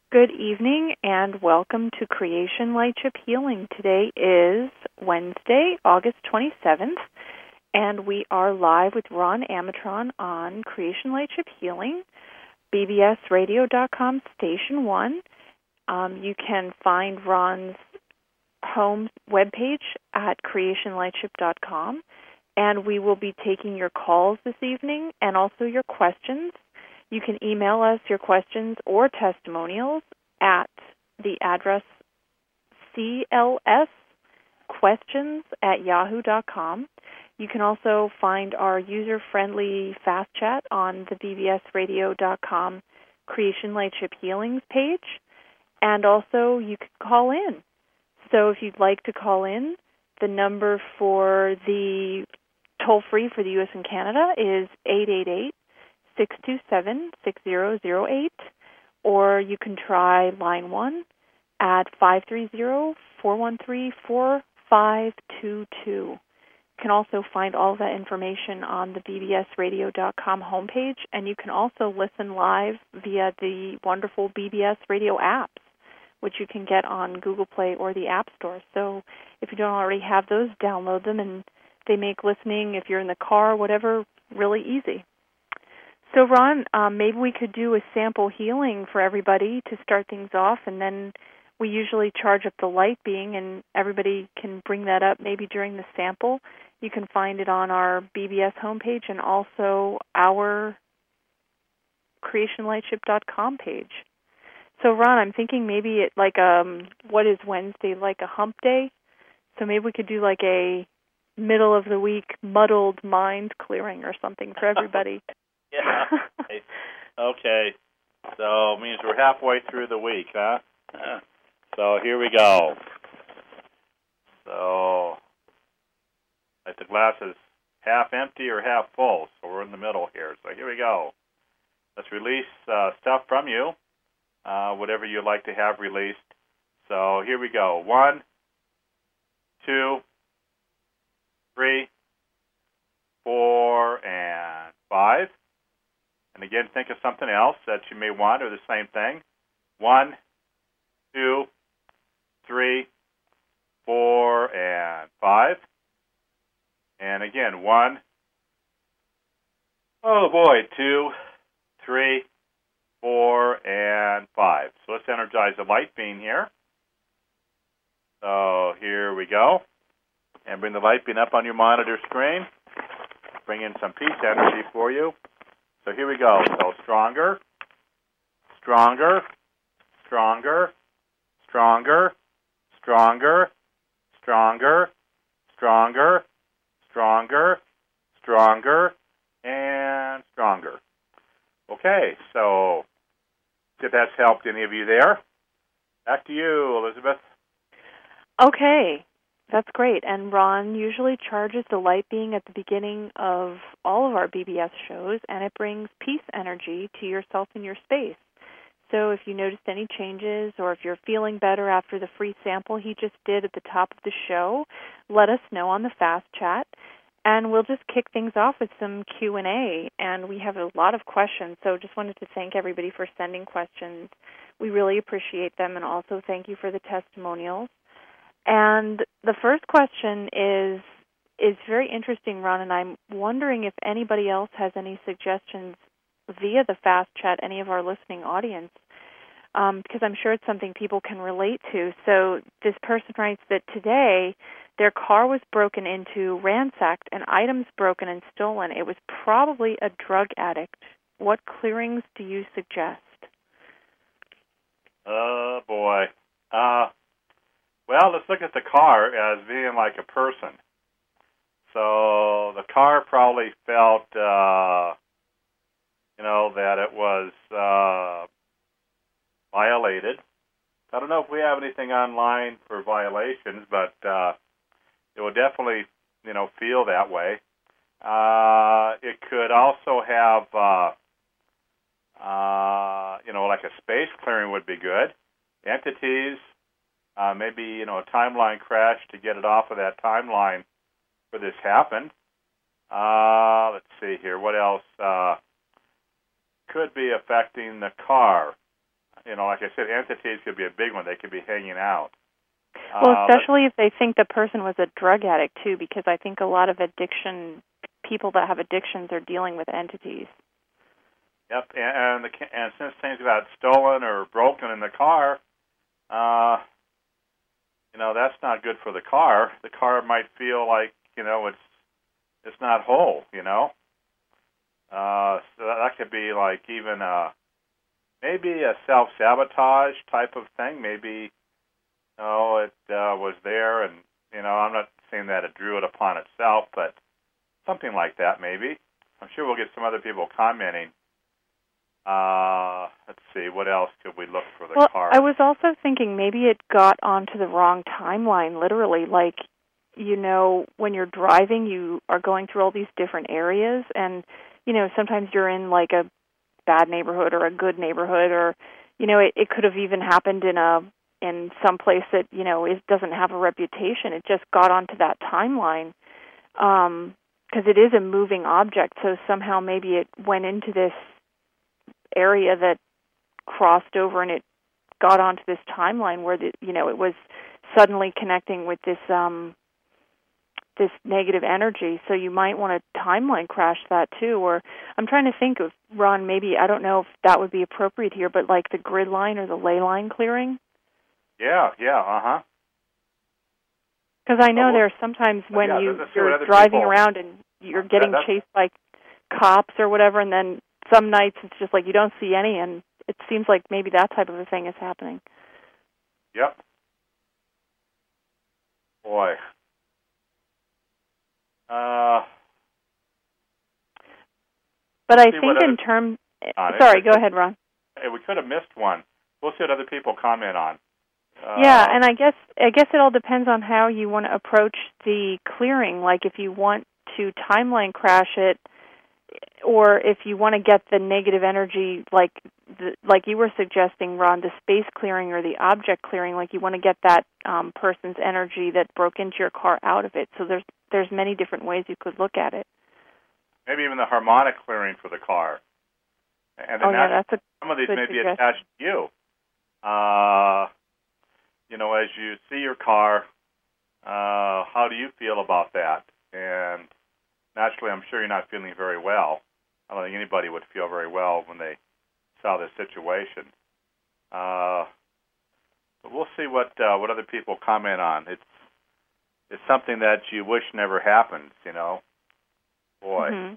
Good evening and welcome to Creation Lightship Healing. Today is Wednesday, August 27th, and we are live with Ron Amatron on Creation Lightship Healing, bbsradio.com, Station 1. You can find Ron's home webpage at creationlightship.com, and we will be taking your calls this evening and also your questions. You can email us your questions or testimonials at the address clsquestions@yahoo.com. You can also find our user-friendly fast chat on the bbsradio.com Creation Lightship Healings page, and also you can call in. So if you'd like to call in, the number for the toll-free for the U.S. and Canada is 888-627-6008, or you can try line 1 at 530-413-4522. You can also find all of that information on the bbsradio.com homepage, and you can also listen live via the wonderful BBS Radio apps, which you can get on Google Play or the App Store. So if you don't already have those, download them, and they make listening, if you're in the car, whatever, really easy. So, Ron, maybe we could do a sample healing for everybody to start things off, and then we usually charge up the light being, and everybody can bring that up maybe during the sample. You can find it on our BBS homepage and also our creationlightship.com page. So, Ron, I'm thinking maybe it like what is Wednesday, like a hump day? So maybe we could do like a middle of the week muddled mind clearing or something for everybody. Yeah. Okay. So it means we're halfway through the week, huh? So here we go. So like the glass is half empty or half full, so we're in the middle here. So here we go. Let's release stuff from you, whatever you'd like to have released. So here we go. 1, 2, 3, 4, and 5. And again, think of something else that you may want or the same thing. 1, 2, 3, 4, and 5. And again, 1, 2, 3, 4, and 5. So let's energize the light beam here. So here we go. And bring the light beam up on your monitor screen. Bring in some peace energy for you. So here we go. So stronger, stronger, stronger, stronger, stronger, stronger, stronger, stronger, stronger, and stronger. Okay, so if that's helped any of you there. Back to you, Elizabeth. Okay. That's great. And Ron usually charges the light being at the beginning of all of our BBS shows, and it brings peace energy to yourself and your space. So if you noticed any changes or if you're feeling better after the free sample he just did at the top of the show, let us know on the Fast Chat, and we'll just kick things off with some Q&A. And we have a lot of questions, so just wanted to thank everybody for sending questions. We really appreciate them, and also thank you for the testimonials. And the first question is very interesting, Ron, and I'm wondering if anybody else has any suggestions via the Fast Chat, any of our listening audience, because I'm sure it's something people can relate to. So this person writes that today their car was broken into, ransacked, and items broken and stolen. It was probably a drug addict. What clearings do you suggest? Oh, boy. Well, let's look at the car as being like a person. So the car probably felt, that it was violated. I don't know if we have anything online for violations, but it will definitely, feel that way. It could also have, like a space clearing would be good. Entities. Maybe, a timeline crash to get it off of that timeline where this happened. Let's see here. What else could be affecting the car? like I said, entities could be a big one. They could be hanging out. Well, especially if they think the person was a drug addict, too, because I think a lot of people that have addictions are dealing with entities. Yep, and since things got stolen or broken in the car, that's not good for the car. The car might feel like, it's not whole, So that could be like even maybe a self-sabotage type of thing. Maybe, it was there, and, I'm not saying that it drew it upon itself, but something like that maybe. I'm sure we'll get some other people commenting. Let's see, what else could we look for the car? I was also thinking maybe it got onto the wrong timeline, literally. Like, when you're driving, you are going through all these different areas, and, sometimes you're in, like, a bad neighborhood or a good neighborhood, or, it could have even happened in some place that, it doesn't have a reputation. It just got onto that timeline, because it is a moving object, so somehow maybe it went into this area that crossed over, and it got onto this timeline where it was suddenly connecting with this this negative energy. So you might want to timeline crash that too. Or I'm trying to think of, Ron, maybe, I don't know if that would be appropriate here, but like the grid line or the ley line clearing. Yeah, Because I know there are sometimes when you're driving around and you're getting chased by cops or whatever, and then some nights it's just like you don't see any, and it seems like maybe that type of a thing is happening. Yep. Boy. But I think in terms... Sorry, go ahead, Ron. We could have missed one. We'll see what other people comment on. Yeah, and I guess it all depends on how you want to approach the clearing. Like if you want to timeline crash it, or if you want to get the negative energy, like you were suggesting, Ron, the space clearing or the object clearing, like you want to get that person's energy that broke into your car out of it. So there's many different ways you could look at it. Maybe even the harmonic clearing for the car. And that's some of these may be suggestion. attached to you. As you see your car, how do you feel about that? And naturally, I'm sure you're not feeling very well. I don't think anybody would feel very well when they saw this situation. But we'll see what other people comment on. It's something that you wish never happened, Boy. Mm-hmm.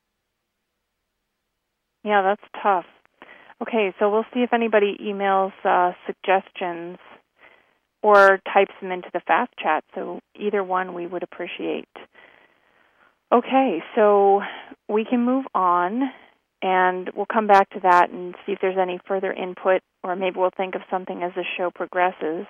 Yeah, that's tough. Okay, so we'll see if anybody emails suggestions or types them into the fast chat. So either one we would appreciate. Okay, so we can move on, and we'll come back to that and see if there's any further input, or maybe we'll think of something as the show progresses.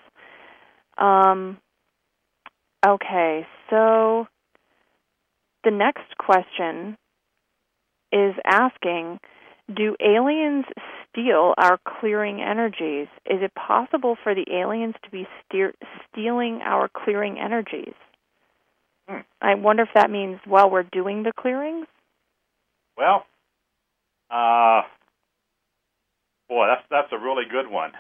Okay, so the next question is asking, do aliens steal our clearing energies? Is it possible for the aliens to be stealing our clearing energies? I wonder if that means while we're doing the clearings? Well, that's a really good one.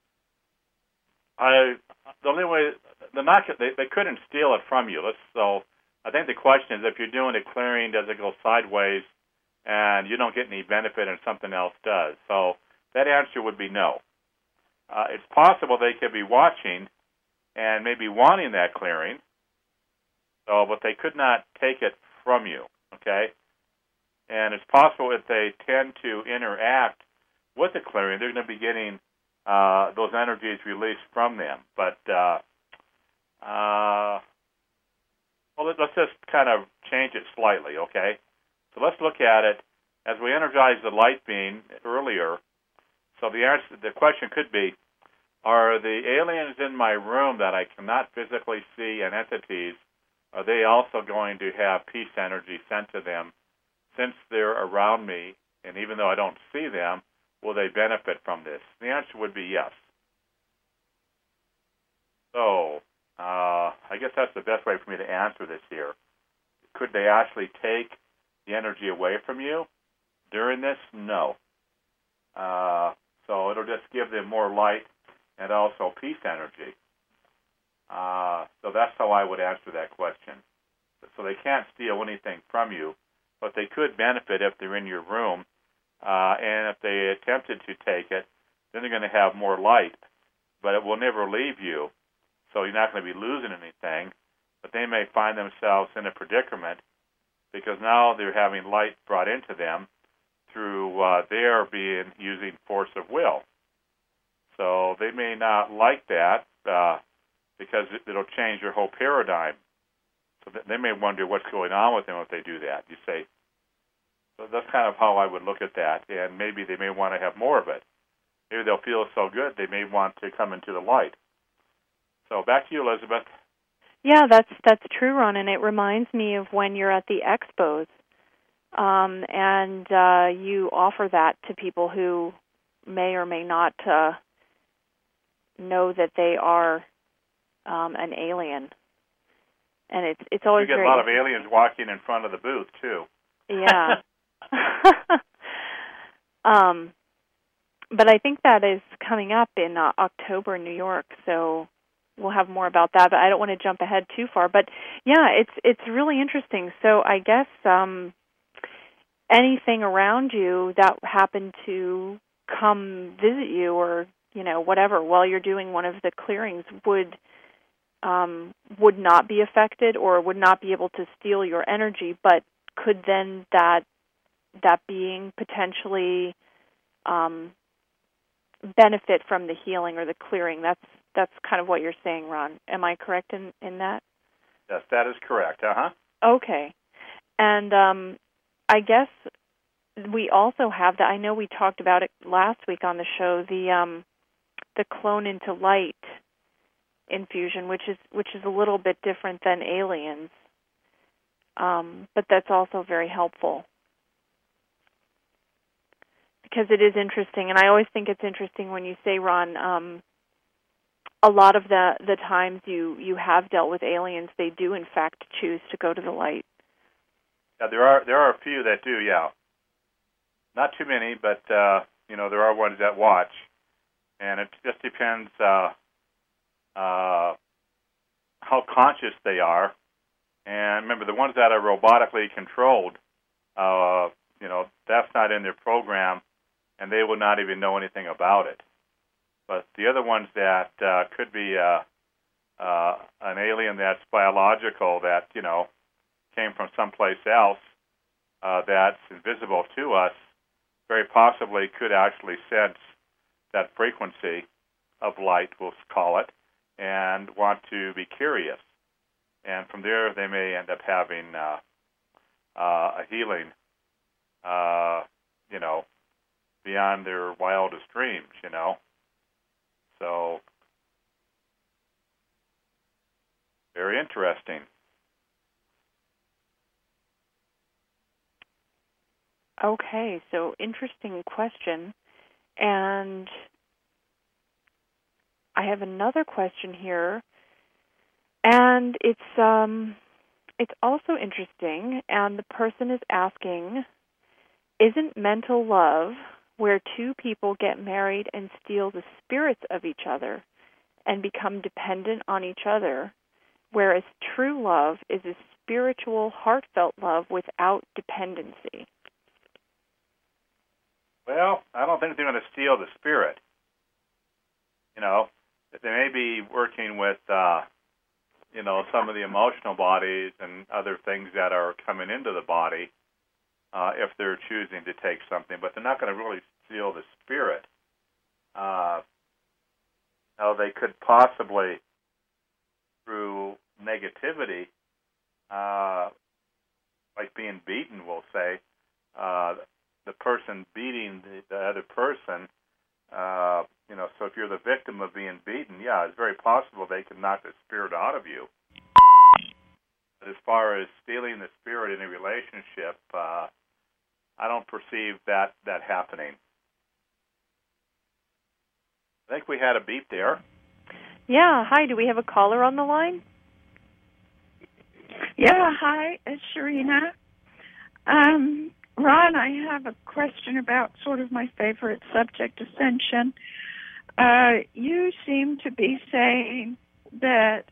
The only way they couldn't steal it from you. So I think the question is, if you're doing a clearing, does it go sideways and you don't get any benefit and something else does? So that answer would be no. It's possible they could be watching and maybe wanting that clearing, but they could not take it from you, okay? And it's possible if they tend to interact with the clearing, they're going to be getting those energies released from them. But let's just kind of change it slightly, okay? So let's look at it as we energized the light beam earlier. So the question could be, are the aliens in my room that I cannot physically see and entities, are they also going to have peace energy sent to them since they're around me? And even though I don't see them, will they benefit from this? The answer would be yes. So I guess that's the best way for me to answer this here. Could they actually take the energy away from you during this? No. So it'll just give them more light and also peace energy. So that's how I would answer that question. So they can't steal anything from you, but they could benefit if they're in your room. And if they attempted to take it, then they're going to have more light. But it will never leave you, so you're not going to be losing anything. But they may find themselves in a predicament because now they're having light brought into them through their using force of will. So they may not like that because it'll change their whole paradigm. So they may wonder what's going on with them if they do that. You say, so that's kind of how I would look at that, and maybe they may want to have more of it. Maybe they'll feel so good they may want to come into the light. So back to you, Elizabeth. Yeah, that's true, Ron, and it reminds me of when you're at the expos, and you offer that to people who may or may not know that they are an alien. And it's always you get a lot of aliens walking in front of the booth too. Yeah. But I think that is coming up in October in New York, so we'll have more about that. But I don't want to jump ahead too far. But yeah, it's really interesting. So I guess anything around you that happened to come visit you, or whatever, while you're doing one of the clearings would not be affected or would not be able to steal your energy, but could then that being potentially benefit from the healing or the clearing. That's kind of what you're saying, Ron. Am I correct in that? Yes, that is correct. Okay. And I guess we also have that. I know we talked about it last week on the show, the clone into light infusion, which is a little bit different than aliens, but that's also very helpful because it is interesting. And I always think it's interesting when you say, Ron, a lot of the times you have dealt with aliens, they do in fact choose to go to the light. Yeah, there are a few that do. Yeah, not too many, but there are ones that watch, and it just depends. How conscious they are, and remember the ones that are robotically controlled, that's not in their program, and they will not even know anything about it. But the other ones that could be an alien that's biological, that came from someplace else, that's invisible to us, very possibly could actually sense that frequency of light, we'll call it, and want to be curious. And from there, they may end up having a healing, beyond their wildest dreams, So, very interesting. Okay, so interesting question. And I have another question here, and it's also interesting, and the person is asking, isn't mental love where two people get married and steal the spirits of each other and become dependent on each other, whereas true love is a spiritual, heartfelt love without dependency? Well, I don't think they're going to steal the spirit. They may be working with, some of the emotional bodies and other things that are coming into the body if they're choosing to take something, but they're not going to really steal the spirit. Now, they could possibly, through negativity, like being beaten, we'll say, the person beating the other person, so if you're the victim of being beaten, yeah, it's very possible they can knock the spirit out of you. But as far as stealing the spirit in a relationship, I don't perceive that happening. I think we had a beep there. Yeah, hi, do we have a caller on the line? Yeah, hi, it's Sharina. Ron, I have a question about sort of my favorite subject, ascension. You seem to be saying that,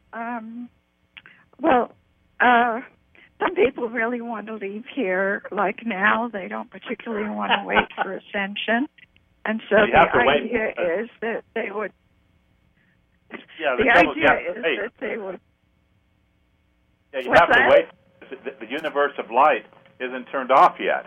some people really want to leave here like now. They don't particularly want to wait for ascension. And so the idea is that they would... Yeah, the idea is that they would... Yeah, you have to wait. The universe of light isn't turned off yet.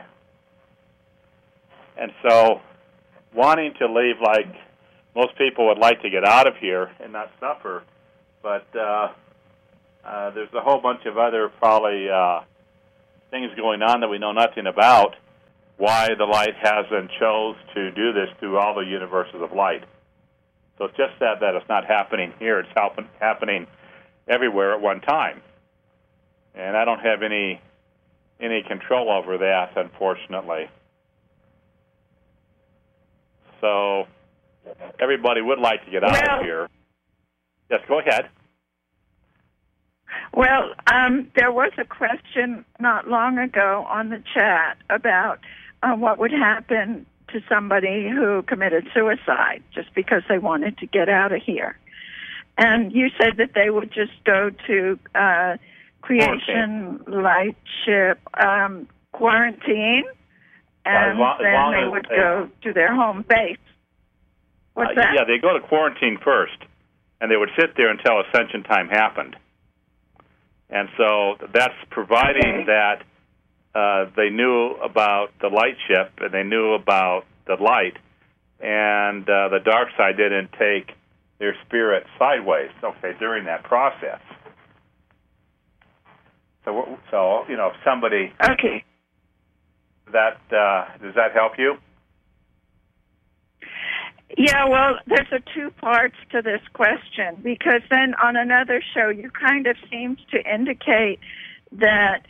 And so wanting to leave, like most people would like to get out of here and not suffer, but there's a whole bunch of other probably things going on that we know nothing about, why the light hasn't chose to do this through all the universes of light. So it's just that it's not happening here. It's happening everywhere at one time. And I don't have any control over that, unfortunately. So everybody would like to get out of here. Yes, go ahead. Well, there was a question not long ago on the chat about what would happen to somebody who committed suicide just because they wanted to get out of here. And you said that they would just go to Creation Light Ship quarantine, and then they would go to their home base. What's that? Yeah, they go to quarantine first, and they would sit there until ascension time happened. And so that's providing that they knew about the light ship and they knew about the light, and the dark side didn't take their spirit sideways, during that process. So if somebody... Okay. Does that help you? Yeah, well, there's two parts to this question, because then on another show you kind of seemed to indicate that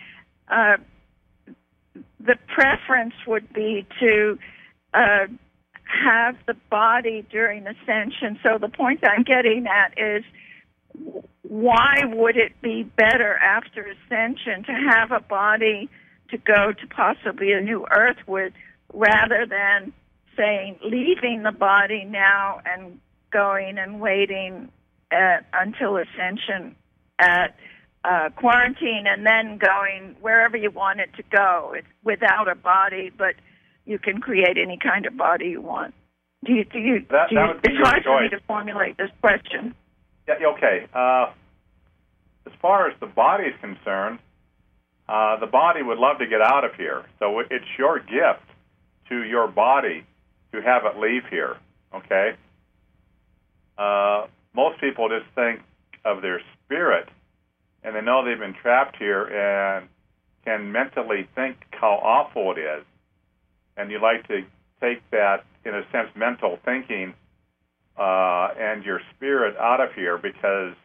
the preference would be to have the body during ascension. So the point I'm getting at is, why would it be better after ascension to have a body to go to possibly a new earth with, rather than saying leaving the body now and going and waiting until ascension at quarantine, and then going wherever you want it to go? It's without a body, but you can create any kind of body you want. It's hard for me to formulate this question. Yeah, okay. As far as the body is concerned, the body would love to get out of here. So it's your gift to your body to have it leave here, okay? Most people just think of their spirit, and they know they've been trapped here and can mentally think how awful it is. And you like to take that, in a sense, mental thinking and your spirit out of here, because,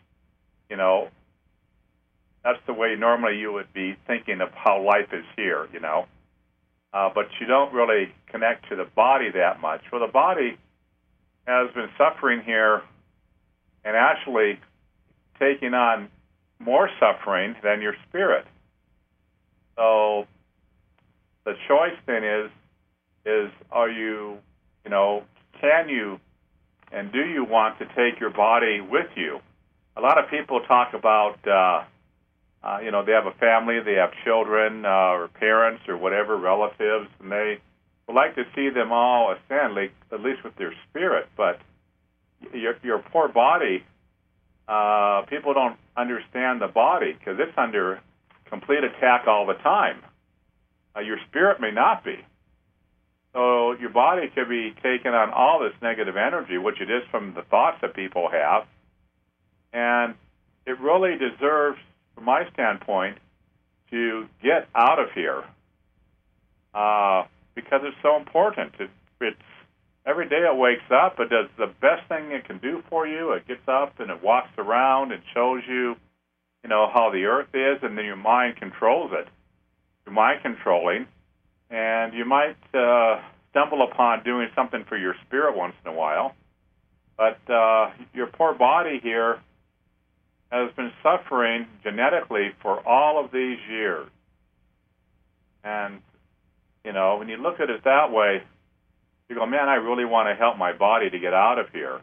that's the way normally you would be thinking of how life is here, but you don't really connect to the body that much. Well, the body has been suffering here and actually taking on more suffering than your spirit. So the choice then is are you, can you and do you want to take your body with you? A lot of people talk about, they have a family, they have children or parents or whatever, relatives, and they would like to see them all ascend, at least with their spirit. But your poor body, people don't understand the body because it's under complete attack all the time. Your spirit may not be. So your body could be taking on all this negative energy, which it is from the thoughts that people have. And it really deserves, from my standpoint, to get out of here because it's so important. It's every day it wakes up, it does the best thing it can do for you. It gets up and it walks around and shows you, how the earth is, and then your mind controls it. Your mind controlling, and you might stumble upon doing something for your spirit once in a while. But your poor body here has been suffering genetically for all of these years. And, when you look at it that way, you go, man, I really want to help my body to get out of here.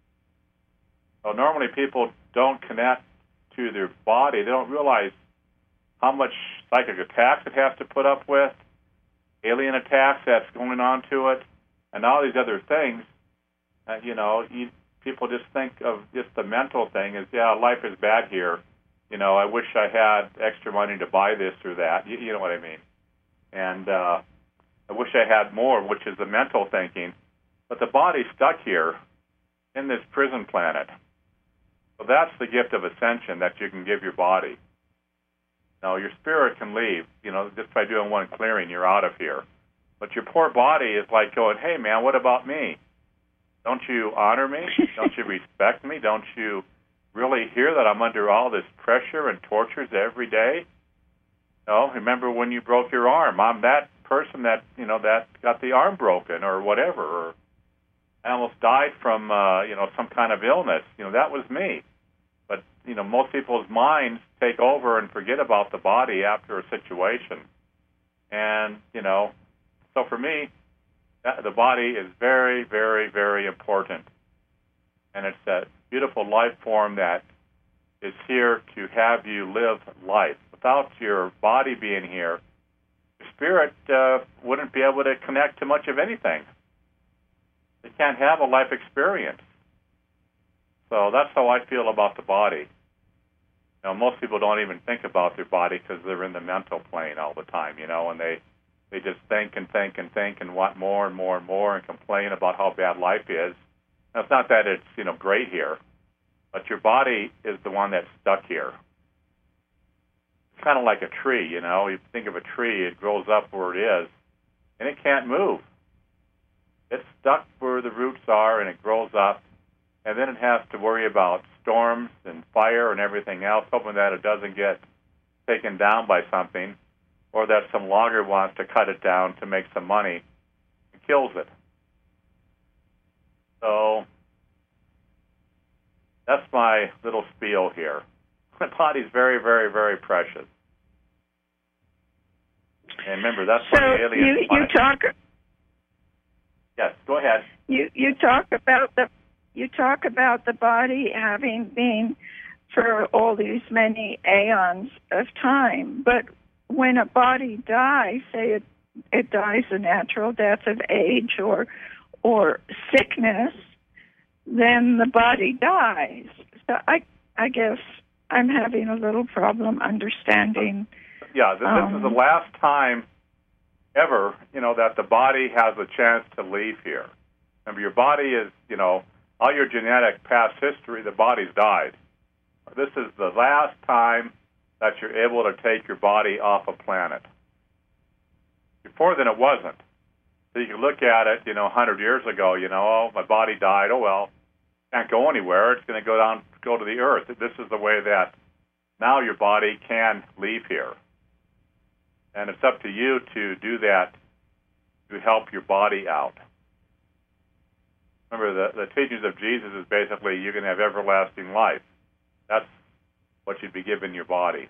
So normally people don't connect to their body. They don't realize how much psychic attacks it has to put up with, alien attacks that's going on to it, and all these other things. People just think of just the mental thing as, yeah, life is bad here. I wish I had extra money to buy this or that. You know what I mean? And I wish I had more, which is the mental thinking. But the body's stuck here in this prison planet. So that's the gift of ascension that you can give your body. Now, your spirit can leave. Just by doing one clearing, you're out of here. But your poor body is like going, hey, man, what about me? Don't you honor me? Don't you respect me? Don't you really hear that I'm under all this pressure and tortures every day? No, remember when you broke your arm? I'm that person that, that got the arm broken or whatever, or I almost died from, some kind of illness. That was me. But, most people's minds take over and forget about the body after a situation. And, so for me, the body is very, very, very important. And it's that beautiful life form that is here to have you live life. Without your body being here, your spirit wouldn't be able to connect to much of anything. They can't have a life experience. So that's how I feel about the body. Most people don't even think about their body because they're in the mental plane all the time, and they just think and think and think and want more and more and more and complain about how bad life is. Now, it's not that it's, great here, but your body is the one that's stuck here. It's kind of like a tree, You think of a tree, it grows up where it is, and it can't move. It's stuck where the roots are, and it grows up, and then it has to worry about storms and fire and everything else, hoping that it doesn't get taken down by something, or that some logger wants to cut it down to make some money and kills it. So that's my little spiel here. My body's very, very, very precious. And remember, that's so why the aliens you talk. Yes, go ahead. You talk about the body having been for all these many aeons of time, but when a body dies, say it dies a natural death of age or sickness, then the body dies. So I guess I'm having a little problem understanding. Yeah, this is the last time ever, that the body has a chance to leave here. Remember, your body is, all your genetic past history, the body's died. This is the last time that you're able to take your body off a planet. Before then, it wasn't. So you can look at it, 100 years ago, oh, my body died. Oh, well, can't go anywhere. It's going to go to the earth. This is the way that now your body can leave here. And it's up to you to do that to help your body out. Remember, the teachings of Jesus is basically you can have everlasting life. That's what you'd be giving your body.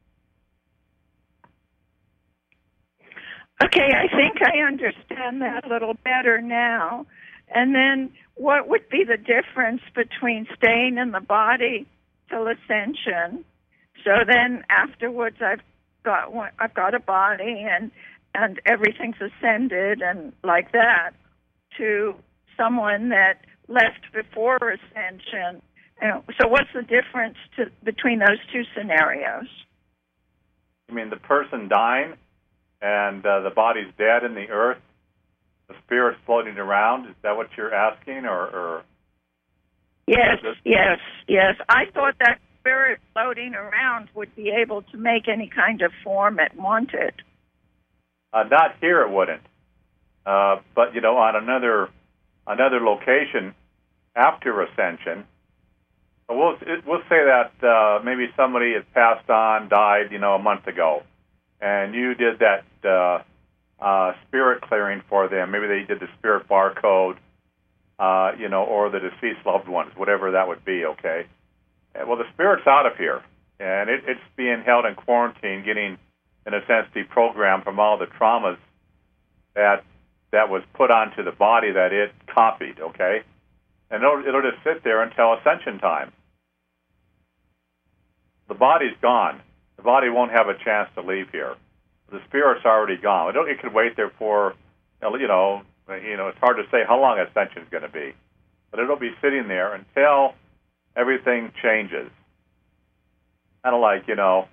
Okay, I think I understand that a little better now. And then what would be the difference between staying in the body till ascension? So then afterwards I've got a body and everything's ascended and like that, to someone that left before ascension. So what's the difference between those two scenarios? You mean the person dying and the body's dead in the earth, the spirit's floating around? Is that what you're asking, or? Yes. I thought that spirit floating around would be able to make any kind of form it wanted. Not here, it wouldn't. But on another location after ascension, we'll say that maybe somebody has passed on, died, a month ago, and you did that spirit clearing for them. Maybe they did the spirit barcode, or the deceased loved ones, whatever that would be. Okay. Well, the spirit's out of here, and it's being held in quarantine, getting, in a sense, deprogrammed from all the traumas that was put onto the body that it copied, okay? And it'll just sit there until ascension time. The body's gone. The body won't have a chance to leave here. The spirit's already gone. It could wait there for, it's hard to say how long ascension's going to be, but it'll be sitting there until everything changes. Kind of like,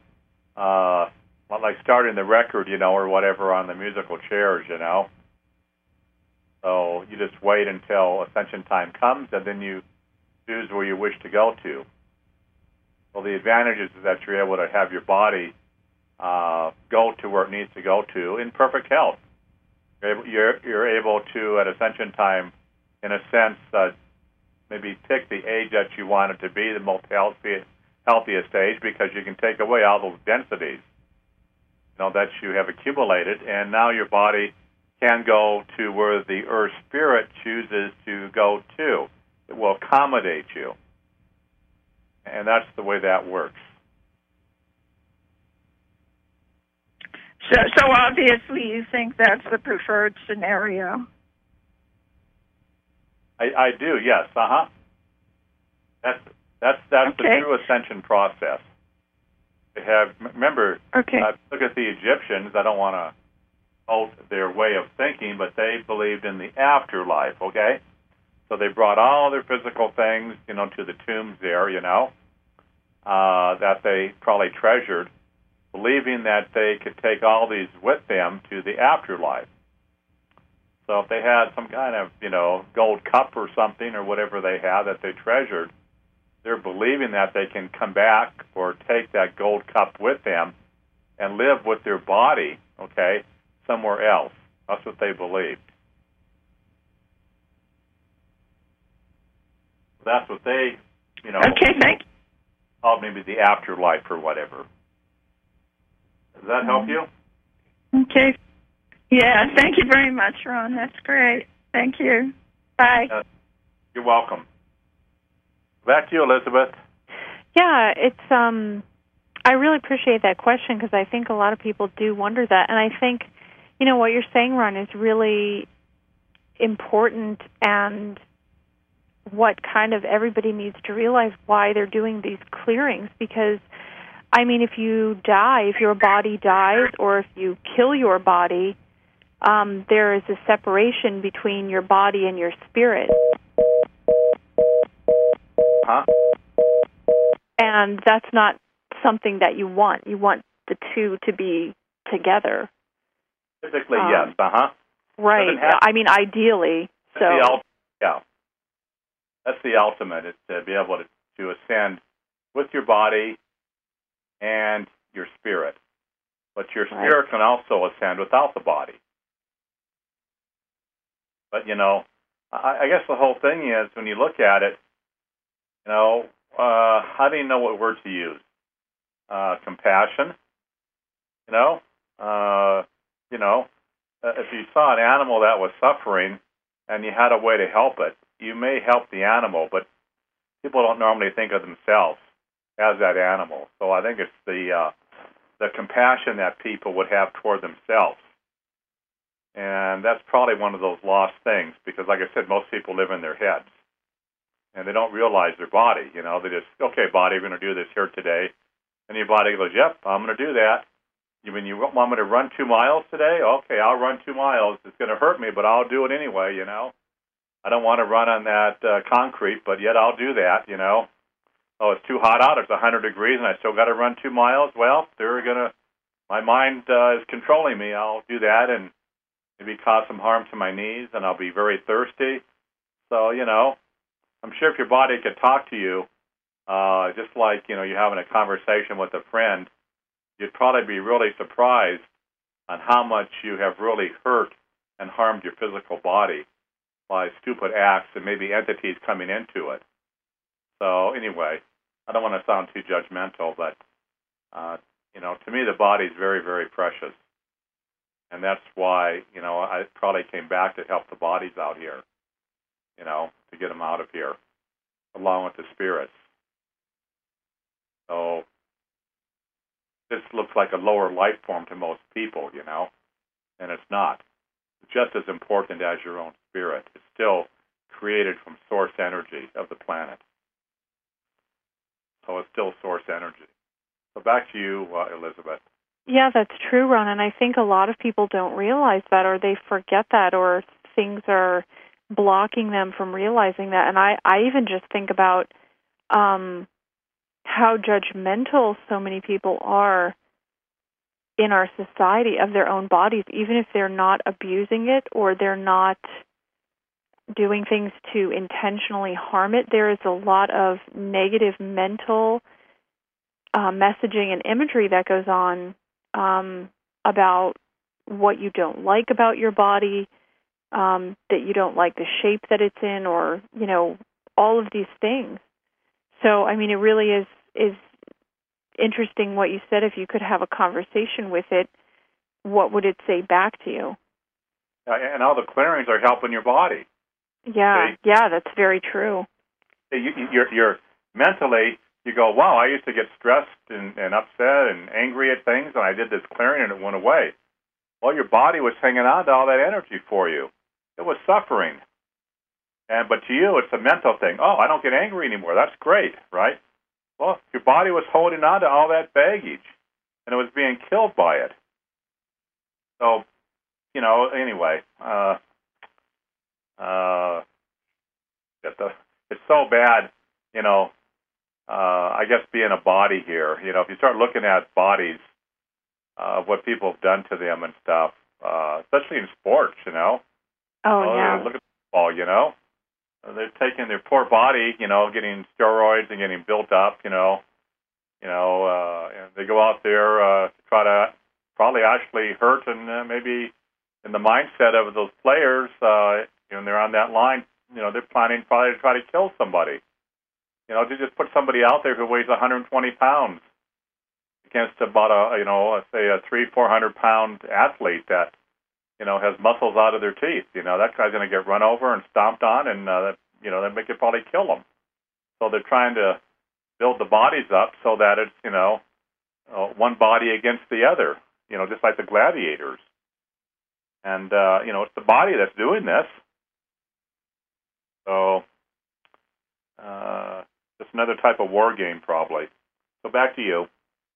like starting the record, or whatever on the musical chairs, So you just wait until ascension time comes, and then you choose where you wish to go to. Well, the advantage is that you're able to have your body go to where it needs to go to in perfect health. You're able to, at ascension time, in a sense, maybe pick the age that you want it to be, the most healthiest age, because you can take away all those densities, that you have accumulated, and now your body can go to where the earth spirit chooses to go to. It will accommodate you. And that's the way that works. So obviously you think that's the preferred scenario. I do, yes. That's okay. The true ascension process. Remember, okay. Look at the Egyptians. I don't want to hold their way of thinking, but they believed in the afterlife, okay? So they brought all their physical things, to the tombs there, that they probably treasured, believing that they could take all these with them to the afterlife. So if they had some kind of, gold cup or something or whatever they had that they treasured, they're believing that they can come back or take that gold cup with them and live with their body, okay, somewhere else. That's what they believed. That's what they, Okay, thank you. called maybe the afterlife or whatever. Does that help you? Okay. Yeah, thank you very much, Ron. That's great. Thank you. Bye. You're welcome. Back to you, Elizabeth. Yeah, it's I really appreciate that question because I think a lot of people do wonder that, and I think what you're saying, Ron, is really important, and what kind of everybody needs to realize why they're doing these clearings. Because if you die, if your body dies, or if you kill your body, there is a separation between your body and your spirit. And that's not something that you want. You want the two to be together. Typically, yes. Right. Ideally. Yeah. That's the ultimate, is to be able to ascend with your body and your spirit. But your spirit can also ascend without the body. But, I guess the whole thing is, when you look at it, how do you know what word to use? Compassion. If you saw an animal that was suffering and you had a way to help it, you may help the animal, but people don't normally think of themselves as that animal. So I think it's the compassion that people would have toward themselves. And that's probably one of those lost things, because, like I said, most people live in their heads. And they don't realize their body. They just, okay, body, we're going to do this here today. And your body goes, yep, I'm going to do that. You mean you want me to run 2 miles today? Okay, I'll run 2 miles. It's going to hurt me, but I'll do it anyway, I don't want to run on that concrete, but yet I'll do that, Oh, it's too hot out. It's 100 degrees, and I still got to run 2 miles. Well, my mind is controlling me. I'll do that and maybe cause some harm to my knees, and I'll be very thirsty. So, I'm sure if your body could talk to you, just like, you're having a conversation with a friend, you'd probably be really surprised on how much you have really hurt and harmed your physical body by stupid acts and maybe entities coming into it. So anyway, I don't want to sound too judgmental, but, to me the body is very, very precious. And that's why, I probably came back to help the bodies out here, to get them out of here, along with the spirits. So this looks like a lower life form to most people, and it's not. just as important as your own spirit. It's still created from source energy of the planet. So it's still source energy. So back to you, Elizabeth. Yeah, that's true, Ron, and I think a lot of people don't realize that, or they forget that, or things are blocking them from realizing that. And I even just think about how judgmental so many people are in our society of their own bodies, even if they're not abusing it or they're not doing things to intentionally harm it. There is a lot of negative mental messaging and imagery that goes on about what you don't like about your body, that you don't like the shape that it's in, or, you know, all of these things. So, I mean, it really is interesting what you said. If you could have a conversation with it, what would it say back to you? And all the clearings are helping your body. Yeah, See? Yeah, that's very true. You're mentally, you go, wow, I used to get stressed and upset and angry at things, and I did this clearing and it went away. Well, your body was hanging on to all that energy for you. It was suffering. But to you, it's a mental thing. Oh, I don't get angry anymore. That's great, right? Well, your body was holding on to all that baggage, and it was being killed by it. So, you know, anyway, it's so bad, you know, I guess being a body here, you know, if you start looking at bodies, what people have done to them and stuff, especially in sports, you know. Yeah. Look at football, you know. They're taking their poor body, you know, getting steroids and getting built up, you know, and they go out there to try to probably actually hurt and maybe in the mindset of those players, when they're on that line, you know, they're planning probably to try to kill somebody. You know, to just put somebody out there who weighs 120 pounds against about say a 300-400 pound athlete that, you know, has muscles out of their teeth. You know, that guy's going to get run over and stomped on, and that make it probably kill them. So they're trying to build the bodies up so that it's, you know, one body against the other. You know, just like the gladiators. And it's the body that's doing this. So just another type of war game, probably. So back to you.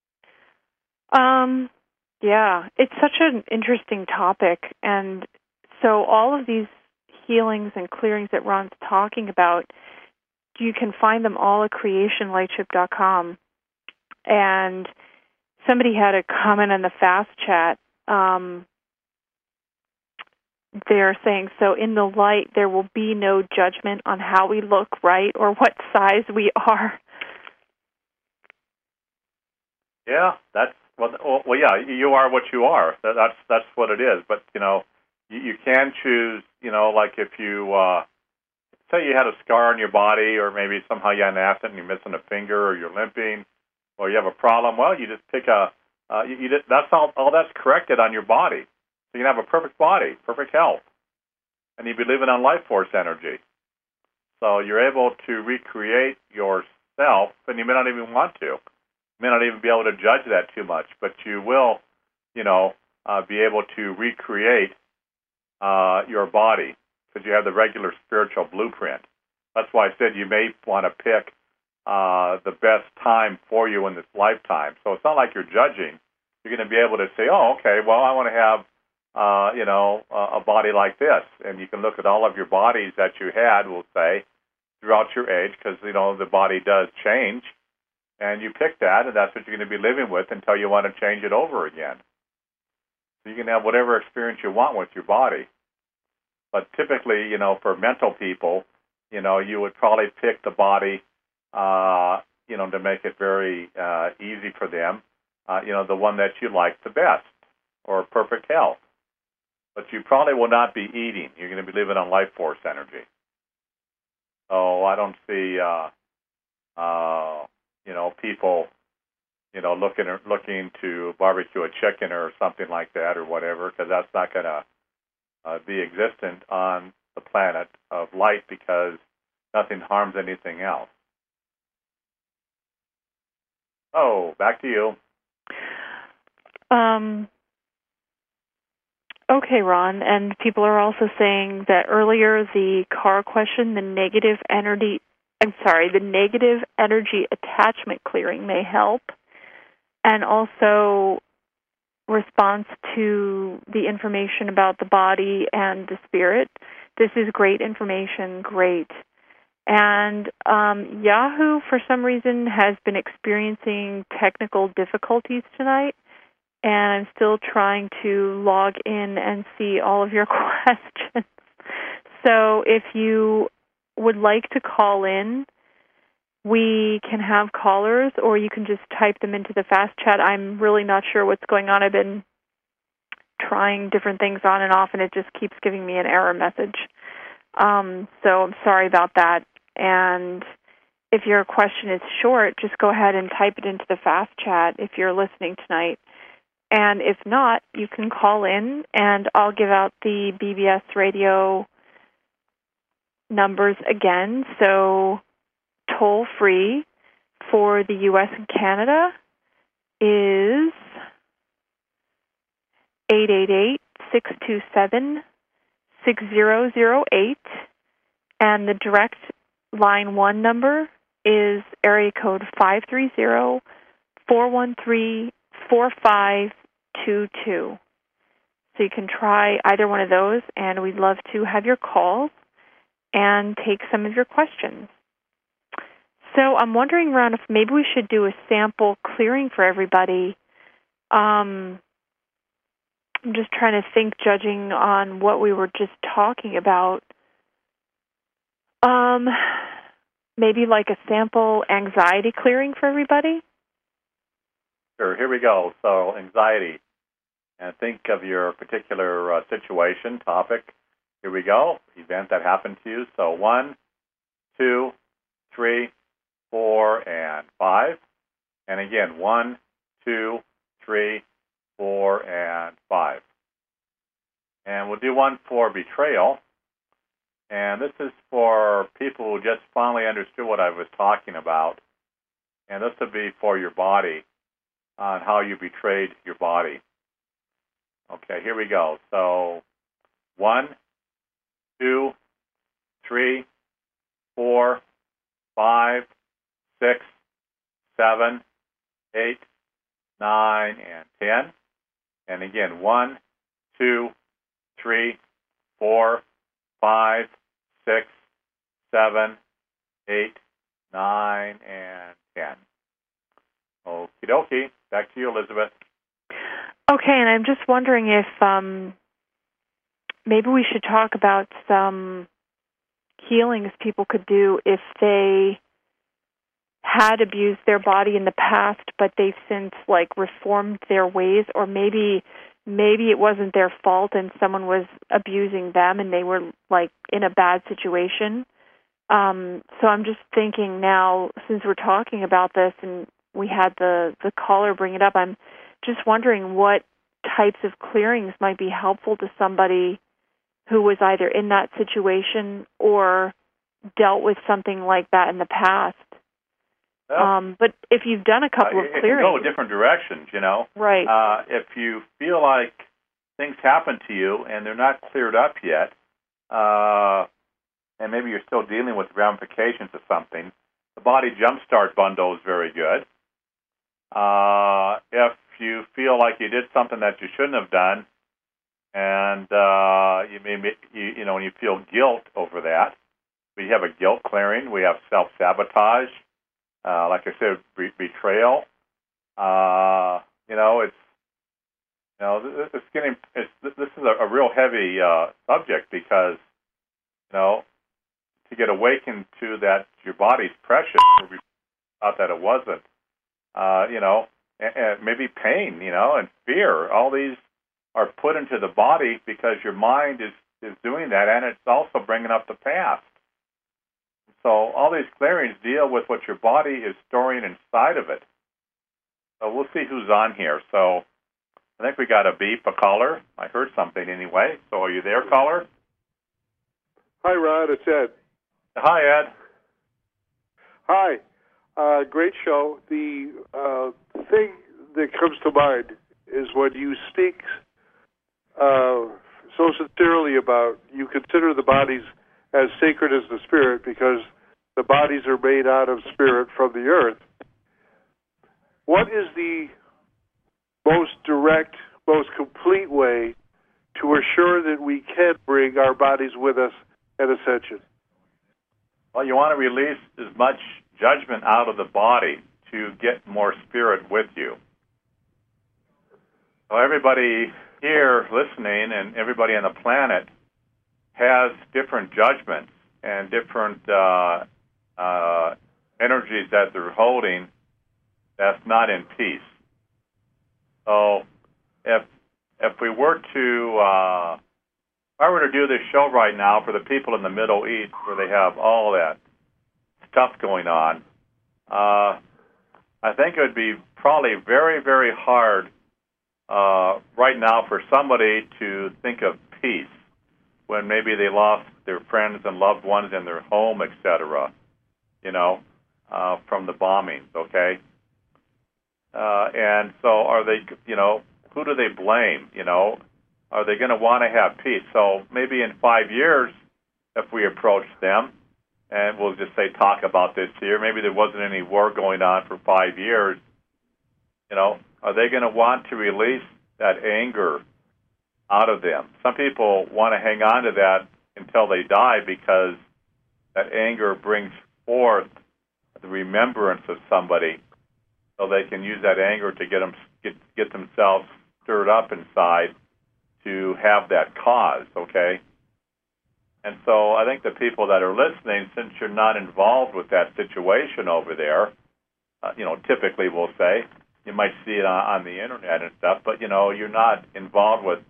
Yeah, it's such an interesting topic. And so all of these healings and clearings that Ron's talking about, you can find them all at creationlightship.com. And somebody had a comment in the fast chat. They're saying, so in the light, there will be no judgment on how we look, right, or what size we are. Yeah, that's well. Yeah, you are what you are. That's what it is. But you know, you can choose. You know, like if you say you had a scar on your body, or maybe somehow you had an accident and you're missing a finger, or you're limping, or you have a problem. Well, you just pick that's all that's corrected on your body. So you can have a perfect body, perfect health, and you'd be living on life force energy. So you're able to recreate yourself, and you may not even want to. You may not even be able to judge that too much, but you will, be able to recreate your body because you have the regular spiritual blueprint. That's why I said you may want to pick the best time for you in this lifetime. So it's not like you're judging. You're going to be able to say, oh, okay, well, I want to have a body like this. And you can look at all of your bodies that you had, we'll say, throughout your age, because, the body does change. And you pick that, and that's what you're going to be living with until you want to change it over again. So you can have whatever experience you want with your body. But typically, for mental people, you would probably pick the body, to make it very easy for them, the one that you like the best or perfect health. But you probably will not be eating. You're going to be living on life force energy. So I don't see, people, looking to barbecue a chicken or something like that or whatever, because that's not going to be existent on the planet of light because nothing harms anything else. Oh, back to you. Okay, Ron. And people are also saying that earlier the car question, the negative energy attachment clearing may help. And also response to the information about the body and the spirit. This is great information, great. And Yahoo, for some reason, has been experiencing technical difficulties tonight, and I'm still trying to log in and see all of your questions. So if you would like to call in, we can have callers, or you can just type them into the fast chat. I'm really not sure what's going on. I've been trying different things on and off, and it just keeps giving me an error message. So I'm sorry about that. And if your question is short, just go ahead and type it into the fast chat if you're listening tonight. And if not, you can call in, and I'll give out the BBS radio numbers again. So toll-free for the U.S. and Canada is 888-627-6008, and the direct line 1 number is area code 530-413-4522. So you can try either one of those, and we'd love to have your calls and take some of your questions. So I'm wondering, Ron, if maybe we should do a sample clearing for everybody. I'm just trying to think, judging on what we were just talking about. Maybe like a sample anxiety clearing for everybody? Sure, here we go. So anxiety. And think of your particular situation, topic. Here we go. Event that happened to you. So 1, 2, 3, 4, and 5. And again, 1, 2, 3, 4, and 5. And we'll do one for betrayal. And this is for people who just finally understood what I was talking about. And this would be for your body, on how you betrayed your body. Okay, here we go. So 1, 2, 3, 4, 5, 6, 7, 8, 9, and 10. And again, 1, 2, 3, 4, 5, 6, 7, 8, 9, and 10. Okie dokie. Back to you, Elizabeth. Okay, and I'm just wondering if maybe we should talk about some healings people could do if they had abused their body in the past, but they've since reformed their ways, or maybe it wasn't their fault and someone was abusing them and they were in a bad situation. So I'm just thinking now, since we're talking about this and we had the caller bring it up, I'm just wondering what types of clearings might be helpful to somebody who was either in that situation or dealt with something like that in the past. Well, but if you've done a couple of clearings... It can go different directions, Right. If you feel like things happen to you and they're not cleared up yet, and maybe you're still dealing with the ramifications of something, the Body Jumpstart bundle is very good. If you feel like you did something that you shouldn't have done, and you feel guilt over that, we have a guilt clearing. We have self-sabotage. Like I said, betrayal. This is a real heavy subject because to get awakened to that your body's precious, or we thought that it wasn't. And maybe pain, and fear. All these are put into the body because your mind is doing that, and it's also bringing up the past. So all these clearings deal with what your body is storing inside of it. So we'll see who's on here. So I think we got a beep, a caller. I heard something anyway. So are you there, caller? Hi, Rod. It's Ed. Hi, Ed. Hi. Great show. The thing that comes to mind is when you speak so sincerely about you consider the bodies as sacred as the spirit because the bodies are made out of spirit from the earth. What is the most direct, most complete way to assure that we can bring our bodies with us at ascension? Well, you want to release as much judgment out of the body to get more spirit with you. So everybody here listening and everybody on the planet has different judgments and different energies that they're holding that's not in peace. So if we were to, if I were to do this show right now for the people in the Middle East where they have all that stuff going on, I think it would be probably very, very hard right now for somebody to think of peace when maybe they lost their friends and loved ones in their home, etc., from the bombings, okay? And so are they, who do they blame, Are they going to want to have peace? So maybe in 5 years, if we approach them, and we'll just say, talk about this here, maybe there wasn't any war going on for 5 years, are they going to want to release that anger out of them? Some people want to hang on to that until they die because that anger brings forth the remembrance of somebody, so they can use that anger to get themselves stirred up inside to have that cause, okay? And so I think the people that are listening, since you're not involved with that situation over there, typically we'll say, you might see it on the internet and stuff, but, you're not involved with,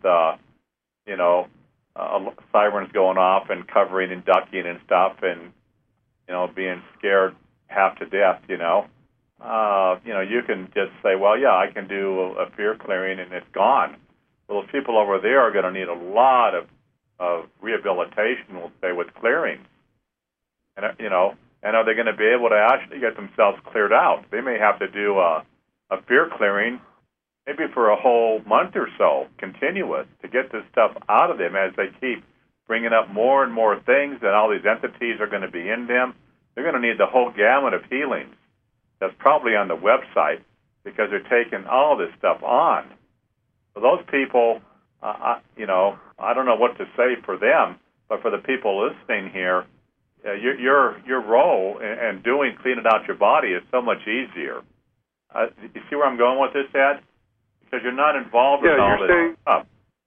sirens going off and covering and ducking and stuff and, being scared half to death, you can just say, well, yeah, I can do a fear clearing and it's gone. Well, those people over there are going to need a lot of rehabilitation, we'll say, with clearings. And, and are they going to be able to actually get themselves cleared out? They may have to do a fear clearing maybe for a whole month or so, continuous, to get this stuff out of them as they keep bringing up more and more things, and all these entities are going to be in them. They're going to need the whole gamut of healings. That's probably on the website because they're taking all this stuff on. So those people, I don't know what to say for them, but for the people listening here, your role in cleaning out your body is so much easier. You see where I'm going with this, Ed? Because you're not involved in all this stuff.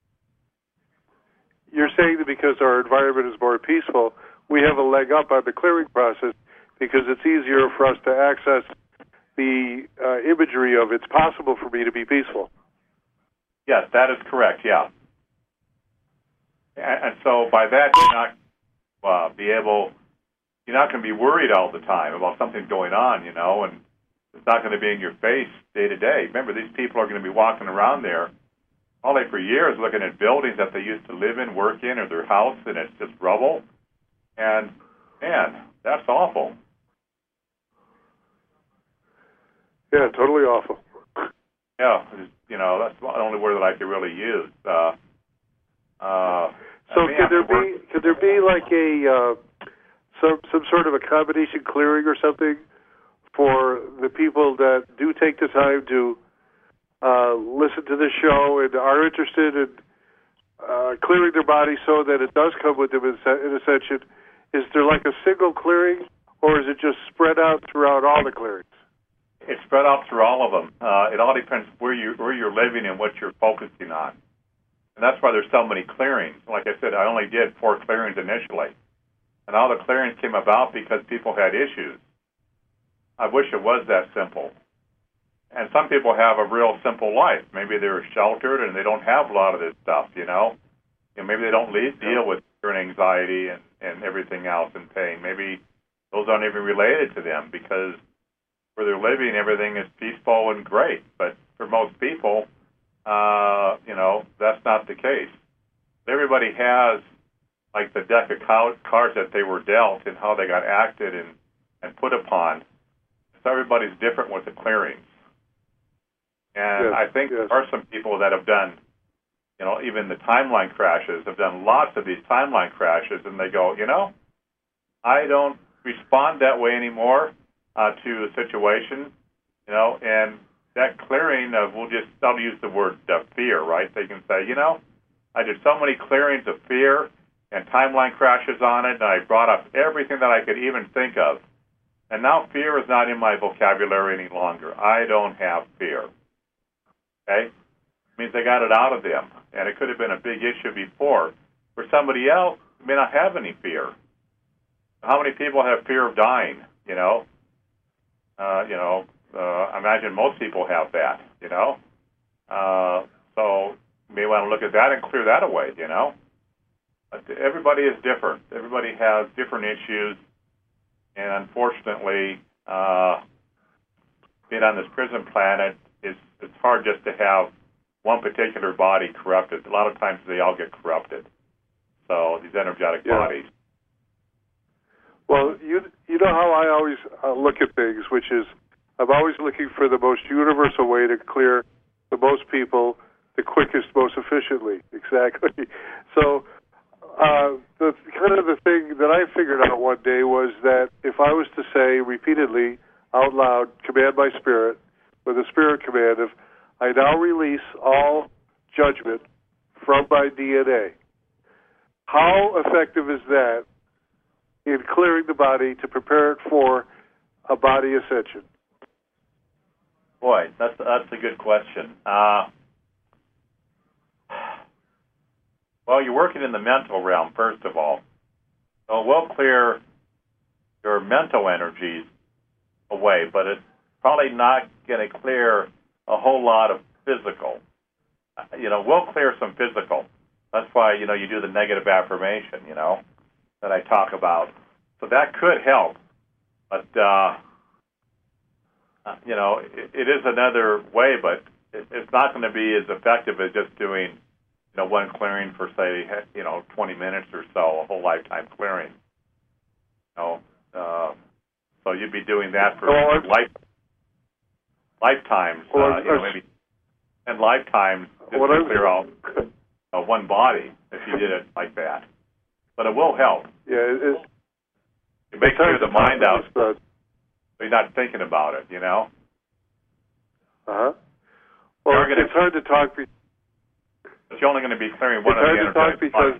You're saying that because our environment is more peaceful, we have a leg up on the clearing process because it's easier for us to access the imagery of it's possible for me to be peaceful. Yes, that is correct, yeah. And so by that, you're not you're not going to be worried all the time about something going on, and it's not going to be in your face day to day. Remember, these people are going to be walking around there probably for years looking at buildings that they used to live in, work in, or their house, and it's just rubble. And, man, that's awful. Yeah, totally awful. Yeah, that's the only word that I could really use. So could there be like a some sort of a combination clearing or something for the people that do take the time to listen to this show and are interested in clearing their body so that it does come with them in ascension? Is there like a single clearing, or is it just spread out throughout all the clearings? It's spread out through all of them. It all depends where you're living and what you're focusing on. And that's why there's so many clearings. Like I said, I only did 4 clearings initially. And all the clearings came about because people had issues. I wish it was that simple. And some people have a real simple life. Maybe they're sheltered and they don't have a lot of this stuff, And maybe they don't deal with fear and anxiety and everything else and pain. Maybe those aren't even related to them because where they're living, everything is peaceful and great. But for most people, that's not the case. Everybody has, like, the deck of cards that they were dealt and how they got acted and put upon. So everybody's different with the clearings. And I think there are some people that have done even the timeline crashes, have done lots of these timeline crashes, and they go, I don't respond that way anymore to a situation, and that clearing of, I'll use the word fear, right? They can say, I did so many clearings of fear and timeline crashes on it, and I brought up everything that I could even think of. And now fear is not in my vocabulary any longer. I don't have fear. Okay? It means I got it out of them. And it could have been a big issue before. For somebody else, who may not have any fear. How many people have fear of dying? I imagine most people have that, So you may want to look at that and clear that away, But everybody is different. Everybody has different issues. And unfortunately, being on this prison planet, it's hard just to have one particular body corrupted. A lot of times they all get corrupted. So these energetic bodies. Well, you know how I always look at things, which is I'm always looking for the most universal way to clear the most people the quickest, most efficiently. Exactly. So the kind of the thing that I figured out one day was that if I was to say repeatedly out loud, command my spirit, with a spirit command of, I now release all judgment from my DNA. How effective is that in clearing the body to prepare it for a body ascension? Boy, that's a good question. Well, you're working in the mental realm, first of all. So we'll clear your mental energies away, but it's probably not going to clear a whole lot of physical. We'll clear some physical. That's why, you do the negative affirmation, that I talk about. So that could help. But, it is another way, but it's not going to be as effective as just doing, one clearing for, say, 20 minutes or so, a whole lifetime clearing. So you'd be doing that for lifetimes, maybe 10 lifetimes just to clear out one body if you did it like that. But it will help. Yeah, it makes clear the mind out, so you're not thinking about it, Uh-huh. Well, it's hard to talk. But you're only going to be clearing one of the energetic bodies.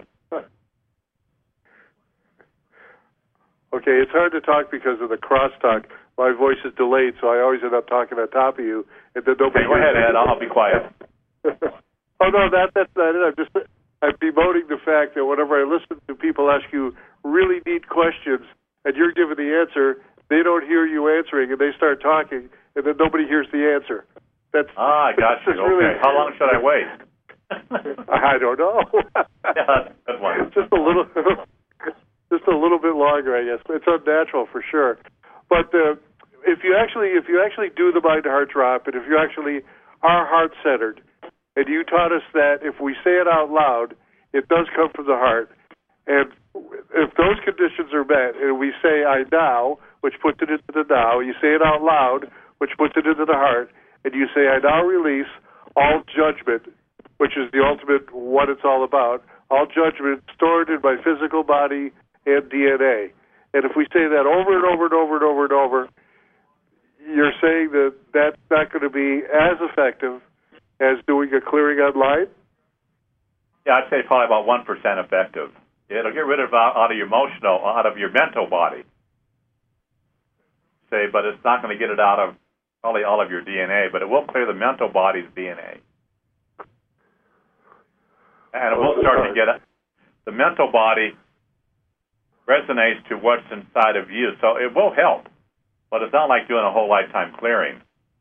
Okay, it's hard to talk because of the crosstalk. My voice is delayed, so I always end up talking on top of you, and then nobody. Go ahead, Ed. I'll be quiet. Oh no, that's not it. I'm bemoaning the fact that whenever I listen to people ask you really neat questions, and you're giving the answer, they don't hear you answering, and they start talking, and then nobody hears the answer. I got you. Okay. Really, how long should I wait? I don't know. Yeah, that's a good one. Just a little bit longer, I guess. It's unnatural for sure. But if you actually do the mind-to-heart drop, and if you actually are heart-centered, and you taught us that if we say it out loud, it does come from the heart, and if those conditions are met, and we say I now, which puts it into the now, you say it out loud, which puts it into the heart, and you say I now release all judgment, which is the ultimate what it's all about, all judgment stored in my physical body and DNA. And if we say that over and over and over and over and over, you're saying that that's not going to be as effective as doing a clearing online? Yeah, I'd say probably about 1% effective. It'll get rid of out of your mental body. But it's not going to get it out of probably all of your DNA, but it will clear the mental body's DNA. And it will start to get it. The mental body resonates to what's inside of you, so it will help. But it's not like doing a whole lifetime clearing.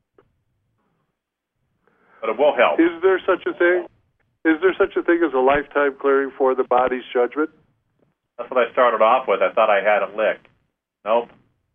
But it will help. Is there such a thing? Is there such a thing as a lifetime clearing for the body's judgment? That's what I started off with. I thought I had it licked. Nope.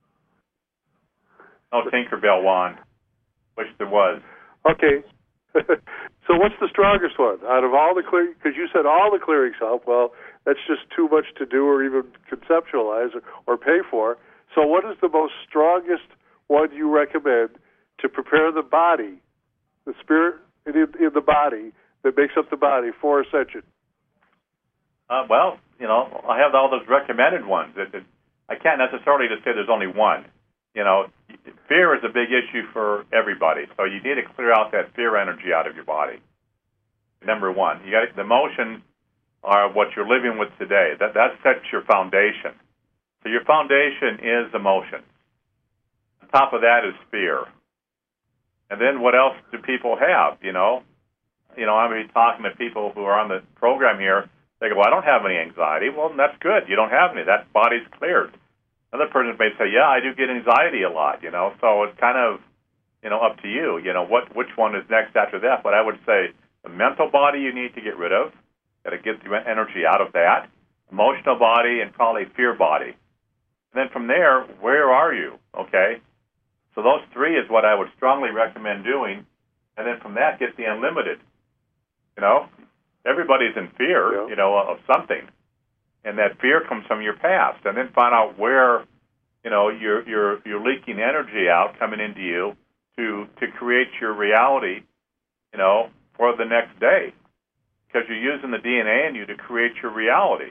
No Tinkerbell wand. Wish there was. Okay. So what's the strongest one out of all the clearing? Because you said all the clearings help. Well, that's just too much to do or even conceptualize or pay for. So what is the most strongest one you recommend to prepare the body, the spirit in the body, that makes up the body for ascension? Well, I have all those recommended ones. I can't necessarily just say there's only one. Fear is a big issue for everybody, so you need to clear out that fear energy out of your body. Number one, you got the emotions are what you're living with today. That sets your foundation. So your foundation is emotion. On top of that is fear. And then what else do people have? I'm going to be talking to people who are on the program here. They go, well, I don't have any anxiety. Well, that's good. You don't have any. That body's cleared. Another person may say, yeah, I do get anxiety a lot, So it's kind of, up to you, which one is next after that. But I would say the mental body you need to get rid of. Got to get the energy out of that. Emotional body and probably fear body. And then from there, where are you? Okay? So those three is what I would strongly recommend doing. And then from that, get the unlimited. Everybody's in fear, of something. And that fear comes from your past. And then find out where, you're leaking energy out coming into you to create your reality, for the next day. Because you're using the DNA in you to create your reality.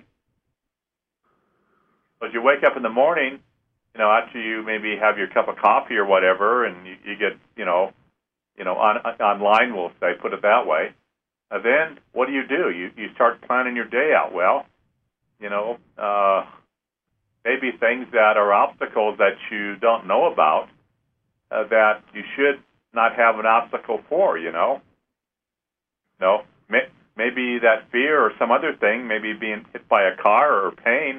As you wake up in the morning, after you maybe have your cup of coffee or whatever, and you get, online, we'll say, put it that way. Then what do? You start planning your day out. Well, maybe things that are obstacles that you don't know about that you should not have an obstacle for. Maybe that fear or some other thing, maybe being hit by a car or pain.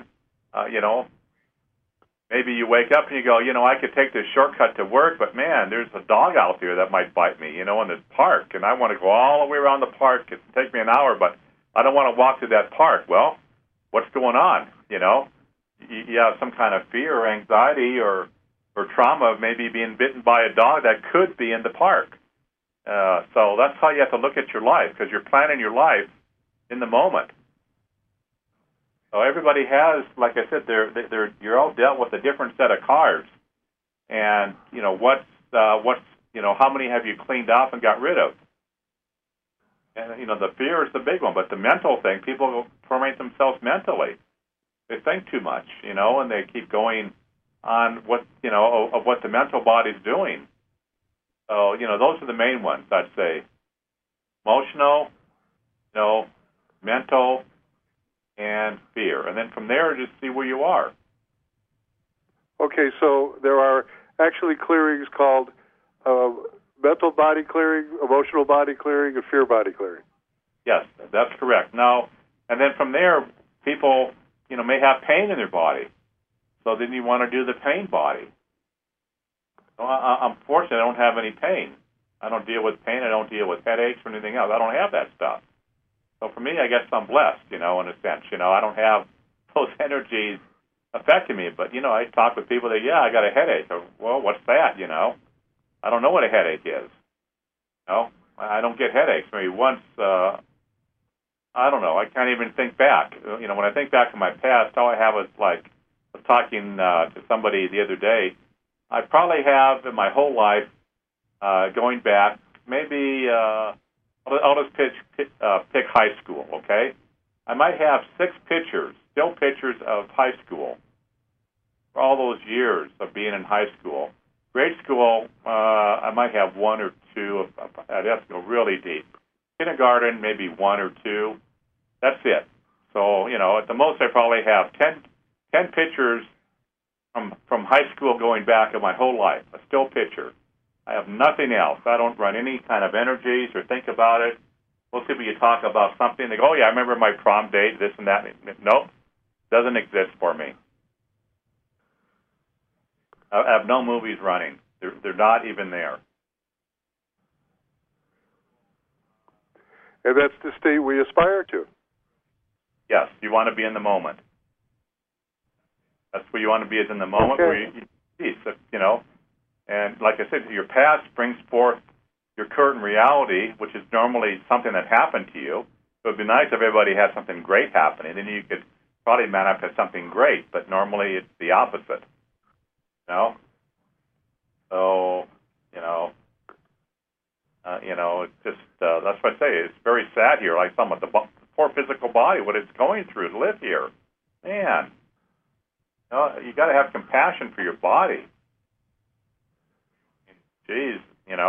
Maybe you wake up and you go, I could take this shortcut to work, but man, there's a dog out there that might bite me, in this park, and I want to go all the way around the park. It can take me an hour, but I don't want to walk through that park. Well, what's going on? You have some kind of fear or anxiety or trauma of maybe being bitten by a dog that could be in the park. So that's how you have to look at your life, because you're planning your life in the moment. So everybody has, like I said, you're all dealt with a different set of cards, and what's how many have you cleaned up and got rid of? And the fear is the big one, but the mental thing, people torment themselves mentally. They think too much, and they keep going on what of what the mental body's doing. So those are the main ones, I'd say. Emotional, mental, and fear. And then from there, just see where you are. Okay, so there are actually clearings called mental body clearing, emotional body clearing, and fear body clearing. Yes, that's correct. Now, and then from there, people, may have pain in their body. So then you want to do the pain body. Well, I'm fortunate I don't have any pain. I don't deal with pain. I don't deal with headaches or anything else. I don't have that stuff. So for me, I guess I'm blessed, in a sense. I don't have those energies affecting me. But, I talk with people that, I got a headache. Or, well, what's that, I don't know what a headache is. I don't get headaches. Maybe once, I don't know. I can't even think back. When I think back to my past, all I have is I was talking to somebody the other day. I probably have in my whole life, going back, maybe, I'll just pick high school, okay? I might have 6 pictures, still pictures of high school for all those years of being in high school. Grade school, I might have 1 or 2. I'd have to go really deep. Kindergarten, maybe 1 or 2. That's it. So, at the most, I probably have 10 pictures from high school going back of my whole life, a still picture. I have nothing else. I don't run any kind of energies or think about it. Most people, you talk about something, they go, oh, yeah, I remember my prom date, this and that. Nope, doesn't exist for me. I have no movies running. They're not even there. And that's the state we aspire to. Yes, you want to be in the moment. That's where you want to be, is in the moment where you peace, And like I said, your past brings forth your current reality, which is normally something that happened to you. So it'd be nice if everybody had something great happening. Then you could probably manifest something great, but normally it's the opposite. So, it's just that's what I say. It's very sad here. Like some of the poor physical body, what it's going through to live here. Man, you got to have compassion for your body. Geez,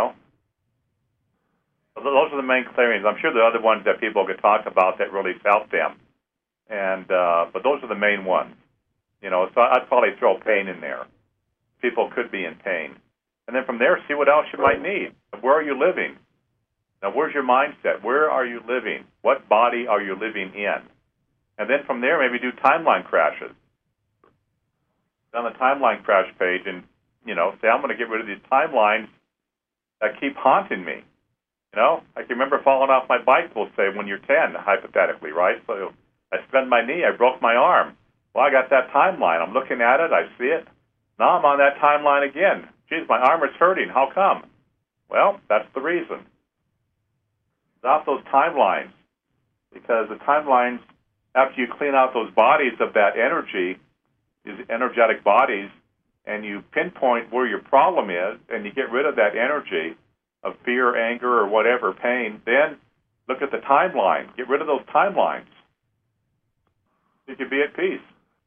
Those are the main clearings. I'm sure there are other ones that people could talk about that really felt them, but those are the main ones. So I'd probably throw pain in there. People could be in pain, and then from there, see what else you might need. Where are you living? Now, where's your mindset? Where are you living? What body are you living in? And then from there, maybe do timeline crashes. On the timeline crash page, and say I'm going to get rid of these timelines that keep haunting me. I can remember falling off my bike, we'll say, when you're 10, hypothetically, right? So I sprained my knee, I broke my arm. Well, I got that timeline. I'm looking at it, I see it. Now I'm on that timeline again. Geez, my arm is hurting. How come? Well, that's the reason. Stop those timelines, because the timelines, after you clean out those bodies of that energy, these energetic bodies, and you pinpoint where your problem is, and you get rid of that energy of fear, anger, or whatever, pain, then look at the timeline. Get rid of those timelines. You can be at peace.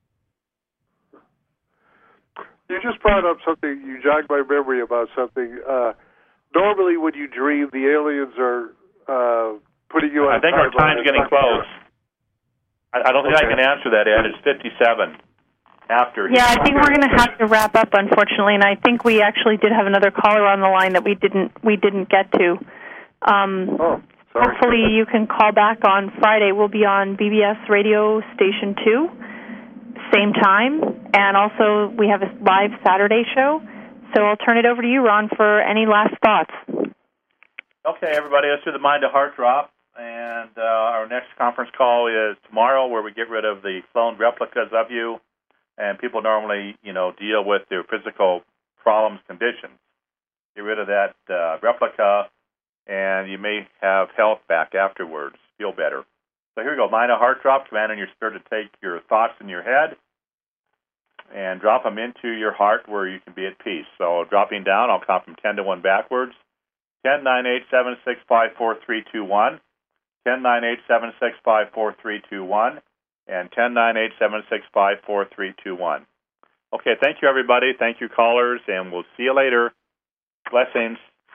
You just brought up something, you jogged my memory about something. Normally when you dream, the aliens are putting you on. I think our time's getting close. I don't think I can answer that, Ed. It's 57. Yeah, I think we're going to have to wrap up, unfortunately, and I think we actually did have another caller on the line that we didn't get to. Hopefully you can call back on Friday. We'll be on BBS Radio Station 2, same time, and also we have a live Saturday show. So I'll turn it over to you, Ron, for any last thoughts. Okay, everybody, let's do the Mind to Heart drop, and our next conference call is tomorrow, where we get rid of the cloned replicas of you. And people normally, deal with their physical problems, conditions. Get rid of that replica, and you may have health back afterwards, feel better. So here we go, Mind to Heart drop, commanding your spirit to take your thoughts in your head and drop them into your heart where you can be at peace. So dropping down, I'll count from 10 to 1 backwards. 10, 9, 8, 7, 6, 5, 4, 3, 2, 1. 10, 9, 8, 7, 6, 5, 4, 3, 2, 1. And 10, 9, 8, 7, 6, 5, 4, 3, 2, 1. Okay, thank you, everybody. Thank you, callers, and we'll see you later. Blessings.